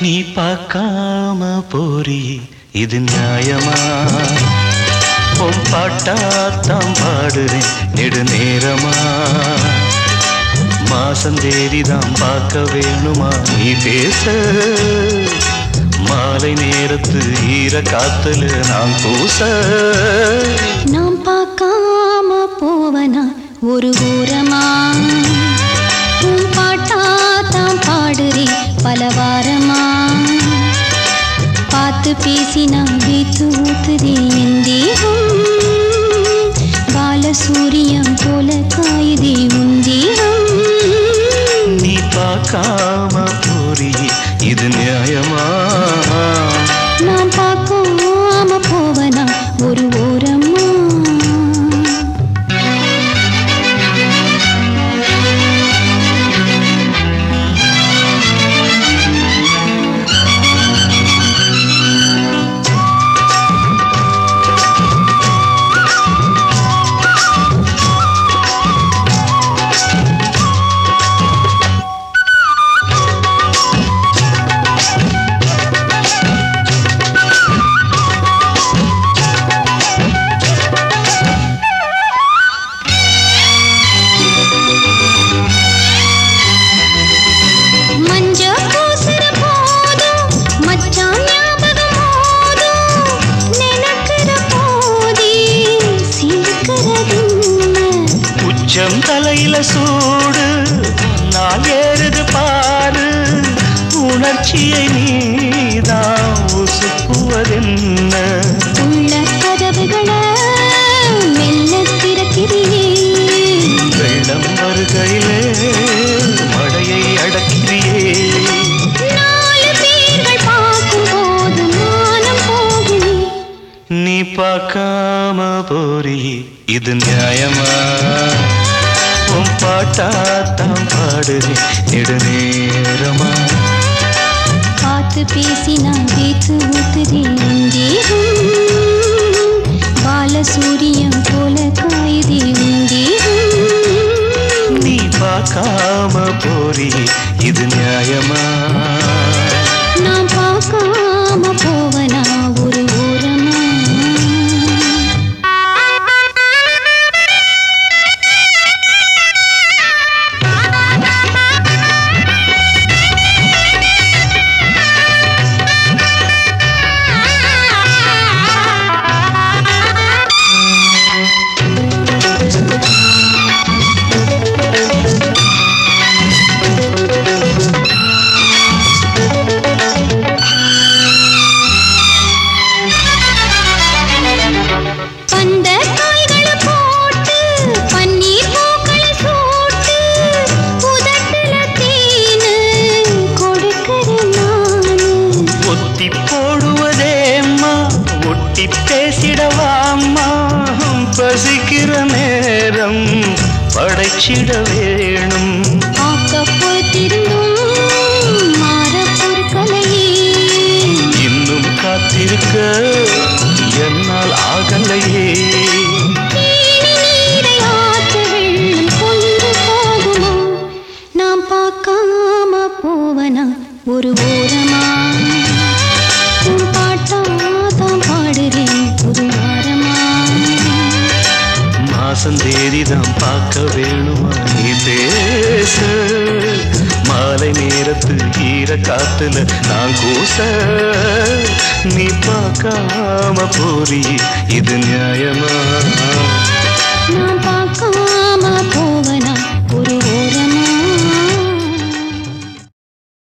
நீ பார்க்காம போறி இது நியாயமா? உன் பாட்டாத்தான் பாடுறேன் நெடுநேரமா. மாசம் தேதிதான் பார்க்க வேணுமா நீ பேச? மாலை நேரத்து ஈர காத்துல நான் கூச. நாம் பார்க்காம போவனா ஒரு ஓரமா? உன் பாட்டாத்தான் பாடுறேன் பல வாரமா. பார்த்து பேசினா வீத்து ஊத்துதே என் தேகம். பாலசூரியம் போல காயுதே உன் தேகம். நீ பார்க்காம போறி இது நியாயமா? நான் பார்க்காம போவனா ஒரு ஓரமா? தலையில சூடு நான் ஏறுது பாரு. உணர்ச்சியை நீதான் உசுப்புவதென்ன? உள்ள கதவுகளை மெல்ல திறக்கிறீயே. வெள்ளம் வருகையிலே மழையை அடக்கிறியே. 4 பேர்கள் பார்க்கும் போது மானம் போகுமே. நீ பார்க்காம போறி இது நியாயமா? உன் பாட்டாத்தான் பாடுறேன் நெடுநேரமா. பார்த்து பேசினா வீத்து ஊத்துதே என் தேகம். பாலசூரியம் போல காயுதே உன் தேகம். நீ பார்க்காம போறி இது நியாயமா? நான் பார்க்காம போவனா ஒரு ஓரமா? பேசிடவாம்மா பசிக்கிற நேரம் படைச்சிட வேணும். ஆக்கப்போத்திருந்தும் மாற பொருட்களையே இன்னும் காத்திருக்க என்னால் ஆகலையே. நீரை ஆற்ற வெள்ளம் கொண்டு போகுமா? நாம் பார்க்காம போவனா ஒரு ஓரமா? உன் பாட்டாதான் பாடுறேன் ஒரு வாரமா. மாசம் தேதிதான் பார்க்க வேணுமா நீ பேச? மாலை நேரத்து ஈர காத்துல நான் கூச. நீ பார்க்காம போறி இது நியாயமா? நான்